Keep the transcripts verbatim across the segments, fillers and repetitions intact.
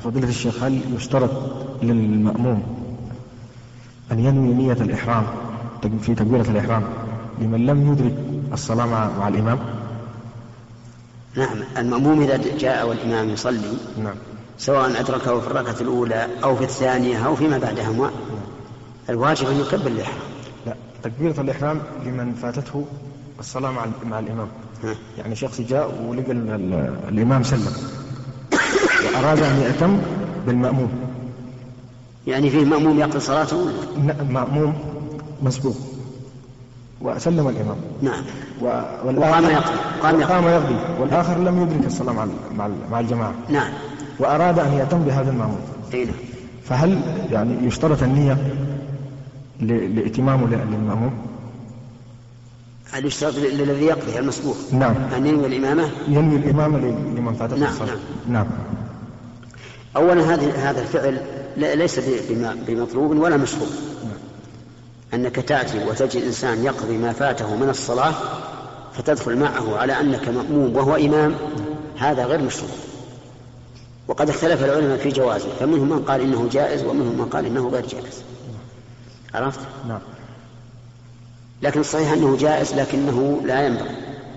فضيلة الشيخ، هل يشترط للمأموم أن ينوي نية الإحرام في تكبيرة الإحرام لمن لم يدرك الصلاة مع, مع الإمام؟ نعم، المأموم إذا جاء والإمام يصلي نعم. سواء أدركه في الركعة الأولى أو في الثانية أو فيما بعدها، نعم. الواجب أن يكبر الإحرام. لا، تكبيرة الإحرام لمن فاتته الصلاة مع, مع الإمام. ها. يعني شخص جاء ولقى الإمام سلم وأراد أن يأتم بالمأموم، يعني فيه مأموم يقضي صلاته؟ مأموم مسبوق وسلم الإمام، نعم، وقام يقضي وقام يقضي والآخر لم يدرك الصلاة مع مع الجماعة، نعم، وأراد أن يأتم بهذا المأموم. نعم. فهل يعني يشترط النية لإتمامه للمأموم؟ هل يشترط للذي يقضي المسبوق؟ نعم، أن ينوي الإمامة؟ ينوي الإمامة لمن فاتته نعم. الصلاة. نعم. نعم. أولا هذا الفعل ليس بمطلوب ولا مشروع. نعم. أنك تأتي وتجد إنسان يقضي ما فاته من الصلاة فتدخل معه على أنك مأموم وهو إمام، هذا غير مشروع. وقد اختلف العلماء في جوازه، فمنهم من قال إنه جائز ومنهم من قال إنه غير جائز. عرفت؟ نعم. لكن الصحيح أنه جائز، لكنه لا ينبغي.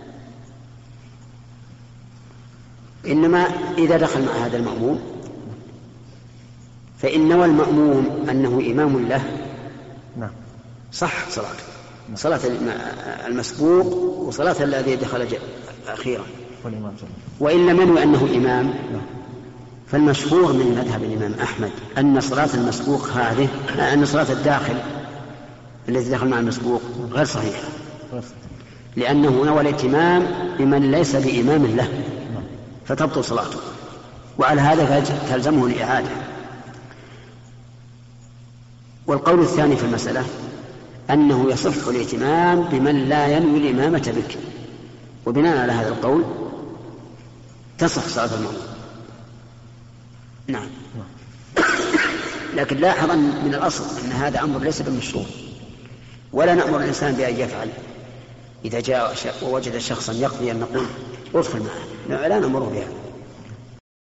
إنما إذا دخل مع هذا المأموم فإن نوى المأموم أنه إمام له، نعم، صح صلاته، صلاة المسبوق وصلاة الذي دخل أخيرا. وإن لم ينوي أنه إمام، نعم، فالمشهور من مذهب الإمام أحمد أن صلاة المسبوق هذه، أن صلاة الداخل الذي دخل مع المسبوق غير صحيحة، لأنه نوى الائتمام بمن ليس بإمام له فتبطل صلاته، وعلى هذا تلزمه الإعادة. والقول الثاني في المسألة أنه يصح الائتمام بمن لا ينوي الإمامة بك، وبناء على هذا القول تصح صلاة المأموم. نعم. لكن لاحظ من الأصل أن هذا أمر ليس بالمشروع، ولا نأمر الإنسان بأن يفعل. إذا جاء ووجد شخصا يقضي أن نقول ادخل معه، لا نأمره بهذا.